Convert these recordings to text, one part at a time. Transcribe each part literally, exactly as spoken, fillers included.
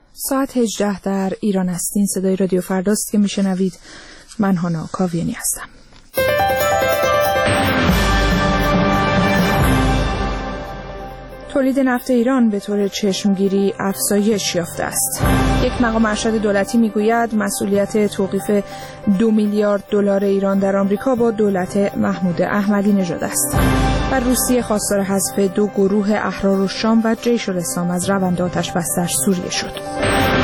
ساعت هجده در ایران است. این صدای رادیو فرداست که میشنوید. من هانا کاویانی هستم. تولید نفت ایران به طور چشمگیری افزایش یافته است. یک مقام ارشد دولتی میگوید مسئولیت توقیف دو میلیارد دلار ایران در آمریکا با دولت محمود احمدی نژاد است. و روسیه خواستار حذف دو گروه احرارالشام و جیش الاسلام از روند آتش‌بس در سوریه شد.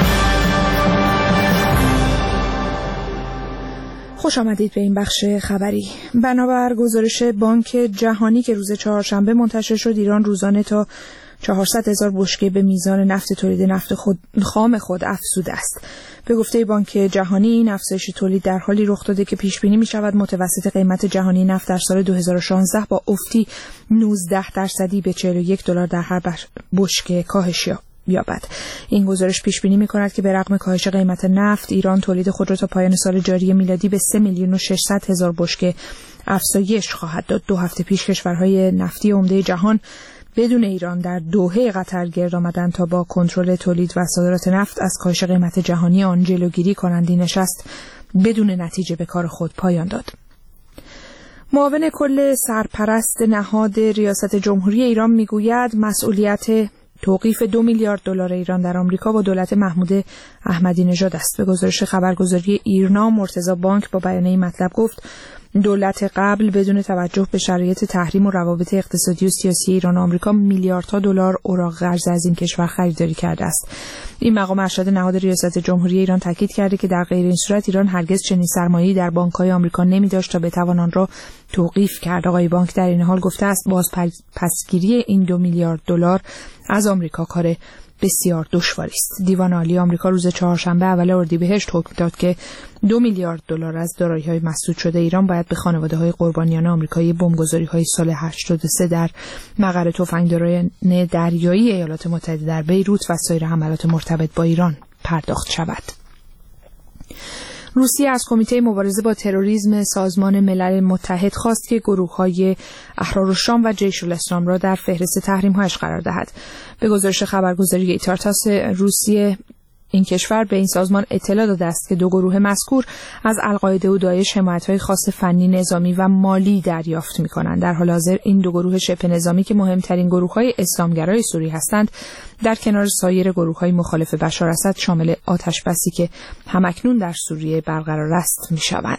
خوش آمدید به این بخش خبری. بنابر گزارش بانک جهانی که روز چهارشنبه منتشر شد، ایران روزانه تا چهارصد هزار بشکه به میزان نفت تولید نفت خود خام خود افزوده است. به گفته بانک جهانی این افزایش تولید در حالی رخ داده که پیش بینی می شود متوسط قیمت جهانی نفت در سال دو هزار و شانزده با افتی نوزده درصدی به چهل و یک دلار در هر بشکه کاهش یابد. این گزارش پیش بینی می‌کند که به رغم کاهش قیمت نفت، ایران تولید خود را تا پایان سال جاری میلادی به سه میلیون و ششصد هزار بشکه افزایش خواهد داد. دو هفته پیش کشورهای نفتی عمده جهان بدون ایران در دوحه قطر گرد آمدند تا با کنترل تولید و صادرات نفت از کاهش قیمت جهانی آن جلوگیری کنند. این نشست بدون نتیجه به کار خود پایان داد. معاون کل سرپرست نهاد ریاست جمهوری ایران میگوید مسئولیت توقیف دو میلیارد دلار ایران در آمریکا با دولت محمود احمدی نژاد است. به گزارش خبرگزاری ایرنا، مرتضی بانک با بیان این مطلب گفت دولت قبل بدون توجه به شرایط تحریم و روابط اقتصادی و سیاسی ایران و آمریکا میلیاردها دلار اوراق قرض از این کشور خریداری کرده است. این مقام ارشد نهاد ریاست جمهوری ایران تاکید کرده که در غیر این صورت ایران هرگز چنین سرمایه‌ای در بانک‌های آمریکا نمی‌داشت تا بتوان آن را توقیف کرد. آقای بانک در این حال گفته است بازپسگیری این دو میلیارد دلار از آمریکا کار بسیار دشواری است. دیوان عالی آمریکا روز چهارشنبه اول اردیبهشت حکم داد که دو میلیارد دلار از دارایی‌های مسدود شده ایران باید به خانواده‌های قربانیان آمریکایی بمبگذاری‌های سال هشتاد و سه در مقر تفنگداران دریایی ایالات متحده در بیروت و سایر حملات مرتبط با ایران پرداخت شود. روسیه از کمیته مبارزه با تروریسم سازمان ملل متحد خواست که گروه‌های احرارالشام و جیش الاسلام را در فهرست تحریم‌هایش قرار دهد. به گزارش خبرگزاری ایتارتاس روسیه، این کشور به این سازمان اطلاع داده است که دو گروه مذکور از القاعده و داعش حمایت‌های خاص فنی، نظامی و مالی دریافت می‌کنند. در حال حاضر این دو گروه شبه نظامی که مهمترین گروه‌های اسلامگرای سوریه هستند، در کنار سایر گروه‌های مخالف بشار اسد شامل آتش‌بسی که همکنون در سوریه برقرار است می‌شوند.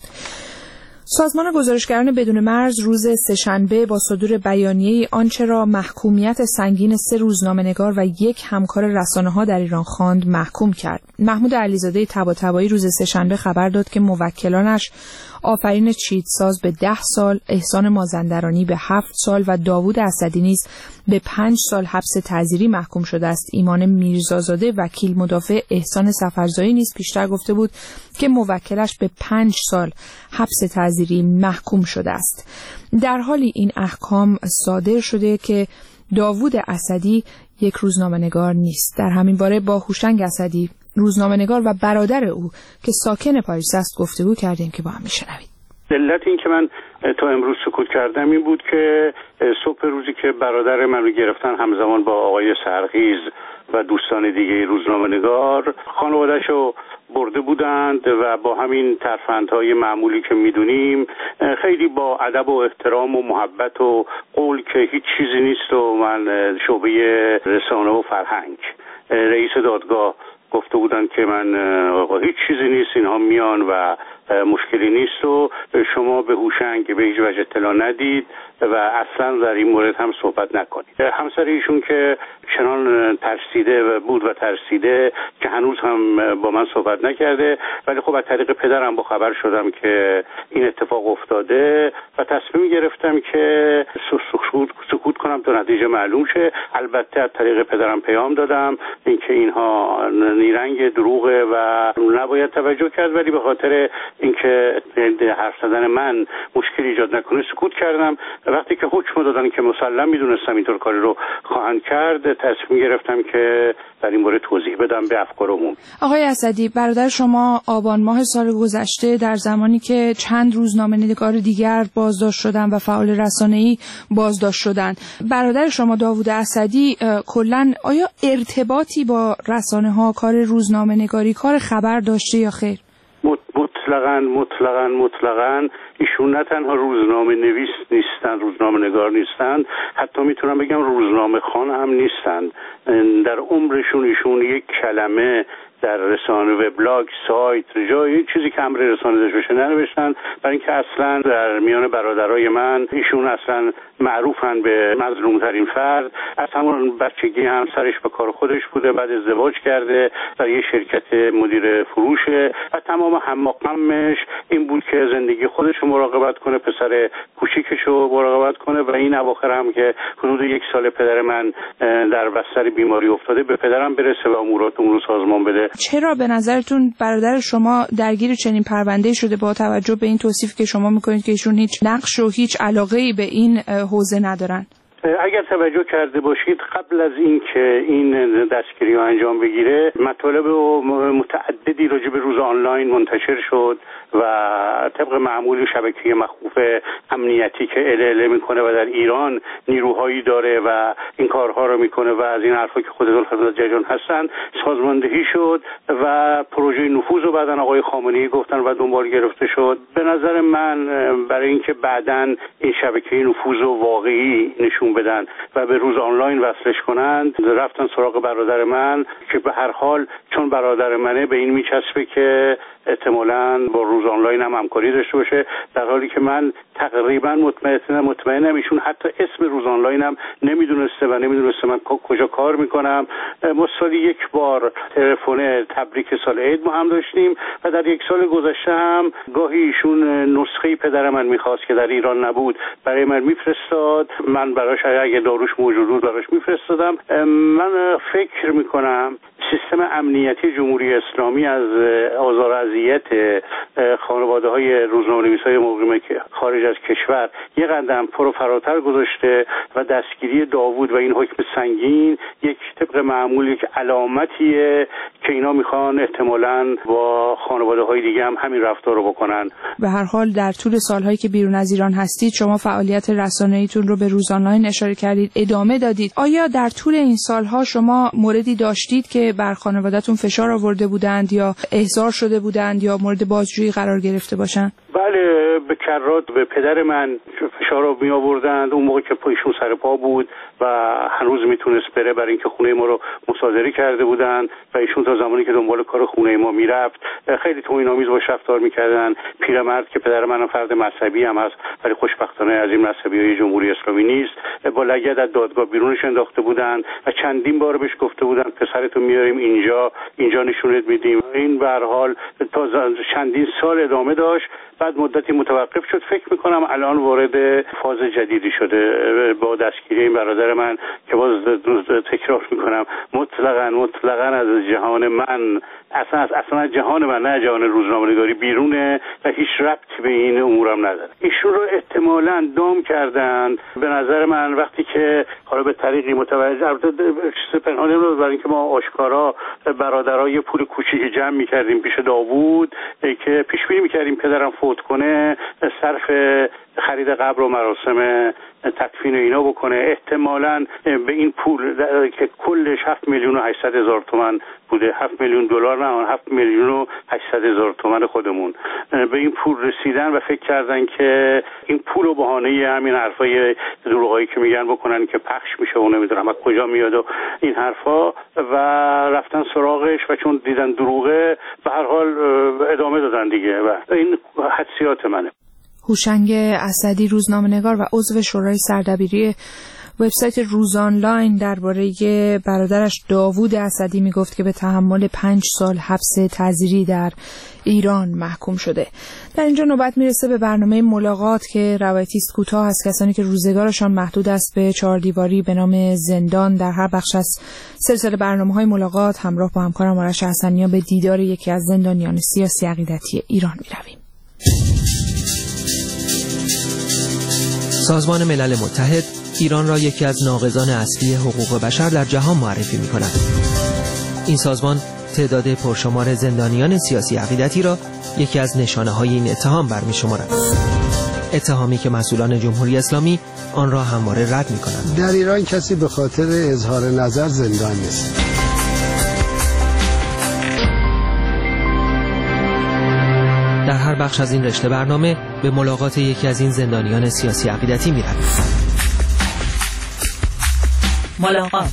سازمان گزارشگران بدون مرز روز سه‌شنبه با صدور بیانیه‌ای آنچه را محکومیت سنگین سه روزنامه‌نگار و یک همکار رسانه‌ها در ایران خواند محکوم کرد. محمود علیزاده طباطبایی روز سه‌شنبه خبر داد که موکلانش آفرین چیتساز به ده سال، احسان مازندرانی به هفت سال و داوود اسدی نیز به پنج سال حبس تعزیری محکوم شده است. ایمان میرزازاده وکیل مدافع احسان سفرزایی نیز پیشتر گفته بود که موکلش به پنج سال حبس تعزیری محکوم شده است. در حالی این احکام صادر شده که داوود اسدی یک روزنامه‌نگار نیست. در همین باره با هوشنگ اسدی، روزنامه‌نگار و برادر او که ساکن پاریس است، گفتگو کردیم که با هم میشنوید. علت این که من تا امروز سکوت کردم این بود که صبح روزی که برادر من رو گرفتن همزمان با آقای سرخیز و دوستان دیگه روزنامه‌نگار، خانواده‌شو برده بودند و با همین ترفندهای معمولی که میدونیم خیلی با ادب و احترام و محبت و قول که هیچ چیزی نیست و من شعبه رسانه و فرهنگ رئیس دادگاه گفته بودن که من هیچ چیزی نیست، اینها میان و مشکلی نیست و شما به هوشنگ به هیچ وجه اطلاع ندید و اصلا در این مورد هم صحبت نکنید. همسر ایشون که چنان ترسیده بود و ترسیده که هنوز هم با من صحبت نکرده، ولی خب از طریق پدرم با خبر شدم که این اتفاق افتاده و تصمیم گرفتم که سکوت سکوت کنم تا نتیجه معلوم شه. البته از طریق پدرم پیام دادم اینکه اینها نیرنگ دروغه و نباید توجه کرد، ولی به خاطر اینکه حرف زدن من مشکل ایجاد نکنه سکوت کردم. وقتی که حکم دادن که مسلم میدونستم اینطور کاری رو خواهند کرد، تصمیم گرفتم که در این مورد توضیح بدم به افکارمون. آقای اسدی، برادر شما آبان ماه سال گذشته در زمانی که چند روزنامه‌نگار دیگر بازداشت شدند و فعال رسانه‌ای بازداشت شدند، برادر شما داوود اسدی کلاً آیا ارتباطی با رسانه‌ها، کار روزنامه‌نگاری، کار خبر داشته یا خیر؟ مطلقاً مطلقاً مطلقاً ایشون نه تنها روزنامه نویس نیستن، روزنامه نگار نیستن، حتی میتونم بگم روزنامه خوان هم نیستن. در عمرشون ایشون یک کلمه در رسانه، وبلاگ، سایت، جایی چیزی که امر رسانه داشته باشه ننوشتن، برای اینکه اصلا در میان برادرای من ایشون اصلا معروفن به مظلومترین فرد. از همون بچگی هم سرش به کار خودش بوده، بعد ازدواج کرده، در یه شرکت مدیر فروشه و تمام هم و غمش این بود که زندگی خودش رو مراقبت کنه، پسر کوچیکش رو مراقبت کنه و این اواخر هم که حدود یک سال پدر من در بستر بیماری افتاده به پدرم برسه و امورات اون رو سازمان بده. چرا به نظرتون برادر شما درگیر چنین پرونده‌ای شده با توجه به این توصیف که شما میکنید که ایشون هیچ نقش و هیچ علاقه‌ای به این حوزه ندارن؟ اگر توجه کرده باشید قبل از این که این دستگیری رو انجام بگیره مطالب متعددی راجع به روز آنلاین منتشر شد و طبق معمول شبکه مخوف امنیتی که اله میکنه و در ایران نیروهایی داره و این کارها رو میکنه و از این حرفا که خودتون خدمت جهان هستن سازماندهی شد و پروژه نفوذ رو بعدن آقای خامنه‌ای گفتن و دنبال گرفته شد. به نظر من برای اینکه بعدن این شبکه نفوذ رو واقعی نشون بدن و به روز آنلاین وصلش کنند رفتن سراغ برادر من که به هر حال چون برادر منه به این میچسبه که احتمالاً با روز آنلاین هم همکاری داشته باشه، در حالی که من تقریبا مطمئنم مطمئنم ایشون حتی اسم روز آنلاین هم نمیدونسته و نمیدونسته من کجا کار میکنم. ما سالی یک بار تلفن تبریک سال عید ما هم داشتیم و در یک سال گذشته هم گاهی ایشون نسخه پدر من میخواست که در ایران نبود برای من میفرستاد، من براش اگه داروش موجود بود براش میفرستادم. من فکر میکنم سیستم امنیتی جمهوری اسلامی از آزار اذیت خانواده های روزنامه‌نویس های مقیم خارج از کشور یک قدم پرو فراتر گذاشته و دستگیری داوود و این حکم سنگین یک طبق معمول یک علامتیه که اینا میخوان احتمالاً با خانواده های دیگه هم همین رفتار رو بکنن. به هر حال در طول سالهایی که بیرون از ایران هستید شما فعالیت رسانه‌ایتون رو به روز آنلاین اشاره کردید، ادامه دادید. آیا در طول این سالها شما موردی داشتید که بر خانواده‌تون فشار آورده بودند یا احضار شده بودند یا مورد بازجویی قرار گرفته باشند؟ بله، به کرات به پدر من فشار رو می آوردند اون موقع که پایشون سر پا بود و هنوز میتونست بره، برای اینکه خونه ما رو مصادره کرده بودند و ایشون تا زمانی که دنبال کار خونه ما میرفت خیلی توهین‌آمیز باش رفتار میکردن. پیرمرد که پدر منم فرد مذهبی هم هست ولی خوشبختانه از این مذهبیای جمهوری اسلامی نیست، با لگد از دادگاه بیرونش انداخته بودند و چندین بار بهش گفته بودند پسرتو میاریم اینجا اینجا نشونت میدیم. این به هر حال تا چندین سال ادامه داشت، بعد مدتی متوقف شد. فکر میکنم الان وارد فاز جدیدی شده با دستگیری این برادر من که باز تکرار میکنم مطلقاً مطلقاً از جهان من اصلا اصلا جهان من نه جهان روزنامه‌نگاری بیرونه و هیچ ربطی به این امورم نداره. ایشون رو احتمالاً دام کردن به نظر من وقتی که حالا به طریقی متوجه البته پنهانی رو برای اینکه ما آشکارا برادرای پول کوچیکی جمع میکردیم پیش داوود که پیش بینی میکردیم پدرم فوت کنه صرف خرید قبر و مراسم تدفین و اینا بکنه. احتمالاً به این پول که کلش هفت میلیون و هشتصد هزار تومان بوده، هفت میلیون دلار نه، هفت میلیون و هشتصد هزار تومان خودمون به این پول رسیدن و فکر کردن که این پول رو بهانه همین حرفای دروغایی که میگن بکنن که پخش میشه و نمیدونم از کجا میاد و این حرفا و رفتن سراغش و چون دیدن دروغه به هر حال ادامه دادن دیگه و این حدسیات منه. هوشنگ اسدی روزنامه‌نگار و عضو شورای سردبیری وبسایت روز آنلاین درباره برادرش داوود اسدی میگفت که به تحمل پنج سال حبس تعزیری در ایران محکوم شده. در اینجا نوبت میرسه به برنامه ملاقات که روایتی است کوتاه از کسانی که روزگارشان محدود است به چهار دیواری به نام زندان. در هر بخش از سلسله برنامه‌های ملاقات همراه با همکارم آرش حسنی‌ها به دیدار یکی از زندانیان سیاسی عقیدتی ایران میرویم. سازمان ملل متحد ایران را یکی از ناقضان اصلی حقوق بشر در جهان معرفی می‌کند. این سازمان تعداد پرشمار زندانیان سیاسی عقیدتی را یکی از نشانه‌های این اتهام برمی‌شمارد. اتهامی که مسئولان جمهوری اسلامی آن را همواره رد می‌کنند. در ایران کسی به خاطر اظهار نظر زندان نیست. در هر بخش از این رشته برنامه به ملاقات یکی از این زندانیان سیاسی عقیدتی می‌رویم. ملاقات.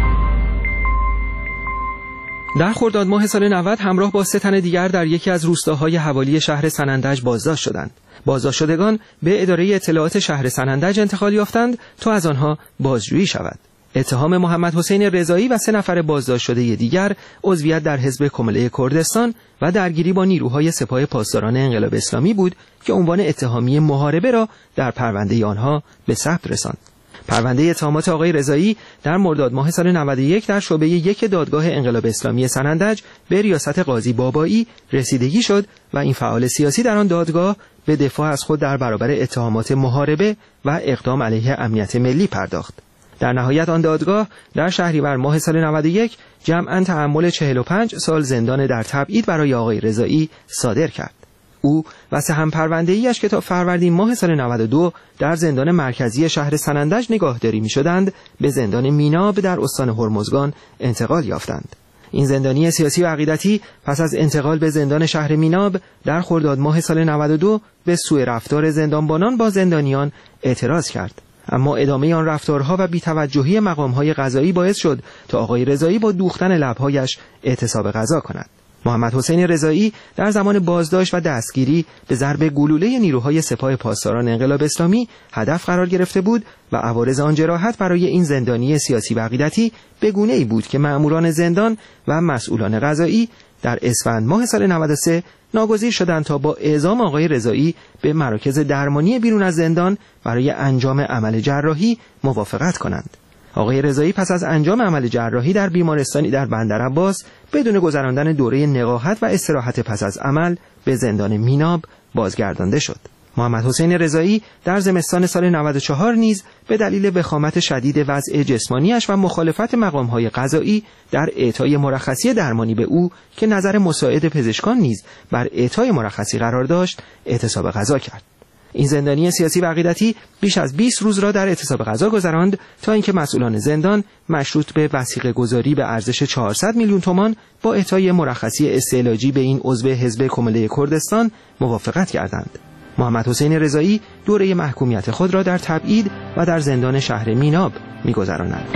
در خرداد ماه سال نود همراه با سه تن دیگر در یکی از روستاهای حوالی شهر سنندج بازداشت شدند. بازداشت شدگان به اداره اطلاعات شهر سنندج انتقال یافتند تا از آنها بازجویی شود. اتهام محمد حسین رضایی و سه نفر بازداشت شده دیگر عضویت در حزب کمله کردستان و درگیری با نیروهای سپاه پاسداران انقلاب اسلامی بود که عنوان اتهامی محاربه را در پرونده آنها به ثبت رساند. پرونده اتهامات آقای رضایی در مرداد ماه سال نود و یک در شعبه یک دادگاه انقلاب اسلامی سنندج به ریاست قاضی بابایی رسیدگی شد و این فعال سیاسی در آن دادگاه به دفاع از خود در برابر اتهامات محاربه و اقدام علیه امنیت ملی پرداخت. در نهایت آن دادگاه در شهریور ماه سال نود و یک جمعاً تحمل چهل و پنج سال زندان در تبعید برای آقای رضایی صادر کرد. او و سه هم پرونده‌ایش که تا فروردین ماه سال نود و دو در زندان مرکزی شهر سنندج نگاهداری می‌شدند به زندان میناب در استان هرمزگان انتقال یافتند. این زندانی سیاسی و عقیدتی پس از انتقال به زندان شهر میناب در خرداد ماه سال نود و دو به سوء رفتار زندانبانان با زندانیان اعتراض کرد. اما ادامه آن رفتارها و بی‌توجهی مقام‌های قضایی باعث شد تا آقای رضایی با دوختن لب‌هایش اعتصاب غذا کند. محمد حسین رضایی در زمان بازداشت و دستگیری به ضرب گلوله نیروهای سپاه پاسداران انقلاب اسلامی هدف قرار گرفته بود و عوارض آن جراحت برای این زندانی سیاسی و عقیدتی به گونه‌ای بود که مأموران زندان و مسئولان قضایی در اسفند ماه سال نود و سه ناگزیر شدند تا با اعزام آقای رضایی به مراکز درمانی بیرون از زندان برای انجام عمل جراحی موافقت کنند. آقای رضایی پس از انجام عمل جراحی در بیمارستانی در بندرعباس بدون گذراندن دوره نقاهت و استراحت پس از عمل به زندان میناب بازگردانده شد. محمد حسین رضایی در زمستان سال نود و چهار نیز به دلیل وخامت شدید وضع جسمانیش و مخالفت مقام‌های قضایی در اعطای مرخصی درمانی به او که نظر مساعد پزشکان نیز بر اعطای مرخصی قرار داشت اعتصاب غذا کرد. این زندانی سیاسی و عقیدتی بیش از بیست روز را در اعتصاب غذا گذراند تا اینکه مسئولان زندان مشروط به وثیقه گذاری به ارزش چهارصد میلیون تومان با اعطای مرخصی استعلاجی به این عضو حزب کمله کردستان موافقت کردند. محمد حسین رضایی دوره محکومیت خود را در تبعید و در زندان شهر میناب می‌گذراند.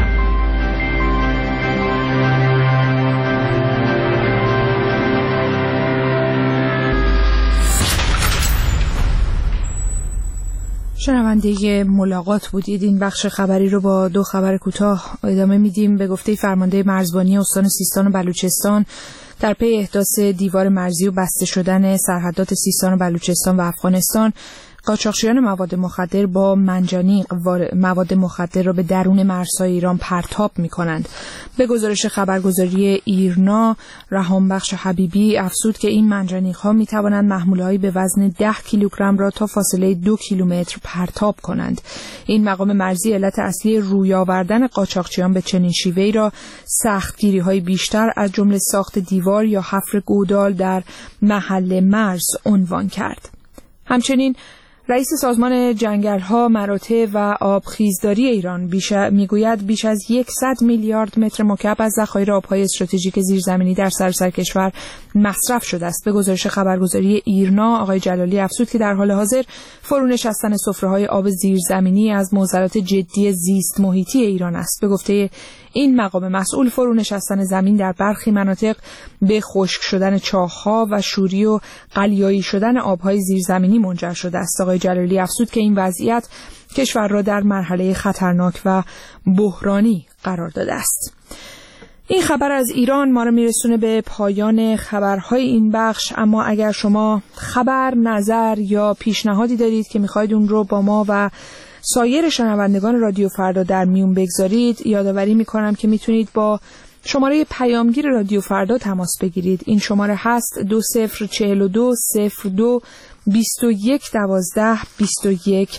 شنونده ملاقات بودید. این بخش خبری رو با دو خبر کوتاه ادامه میدیم. به گفته فرمانده مرزبانی استان سیستان و بلوچستان در پی احداث دیوار مرزی و بسته شدن سرحدات سیستان و بلوچستان و افغانستان، قاچاقچیان مواد مخدر با منجنیق مواد مخدر را به درون مرزهای ایران پرتاب می‌کنند. به گزارش خبرگزاری ایرنا، رهانبخش حبیبی افزود که این منجنیق‌ها می‌توانند محموله‌ای به وزن ده کیلوگرم را تا فاصله دو کیلومتر پرتاب کنند. این مقام مرزی علت اصلی روی آوردن قاچاقچیان به چنین شیوه‌ای را سختگیری‌های بیشتر از جمله ساخت دیوار یا حفر گودال در محل مرز عنوان کرد. همچنین رئیس سازمان جنگل‌ها، مراتع و آبخیزداری ایران بیش میگوید بیش از صد میلیارد متر مکعب از ذخایر آب‌های استراتژیک زیرزمینی در سراسر کشور مصرف شده است. به گزارش خبرگزاری ایرنا، آقای جلالی افزود که در حال حاضر فرونشستن سفره‌های آب زیرزمینی از معضلات جدی زیست محیطی ایران است. به گفته این مقام مسئول، فرونشستن زمین در برخی مناطق به خشک شدن چاه‌ها و شوری و قلیایی شدن آب‌های زیرزمینی منجر شده است. آقای جلالی افزود که این وضعیت کشور را در مرحله خطرناک و بحرانی قرار داده است. این خبر از ایران ما را میرسونه به پایان خبرهای این بخش، اما اگر شما خبر، نظر یا پیشنهادی دارید که میخواید اون رو با ما و سایر شنوندگان رادیو فردا در میون بگذارید، یادآوری میکنم که میتونید با شماره پیامگیر رادیو فردا تماس بگیرید. این شماره هست دو صفر چهل و دو صفر دو بیست و یک دوازده بیست و یک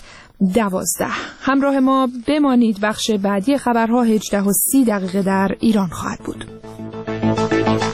دوازده. همراه ما بمانید، بخش بعدی خبرها هجده و سی دقیقه در ایران خواهد بود.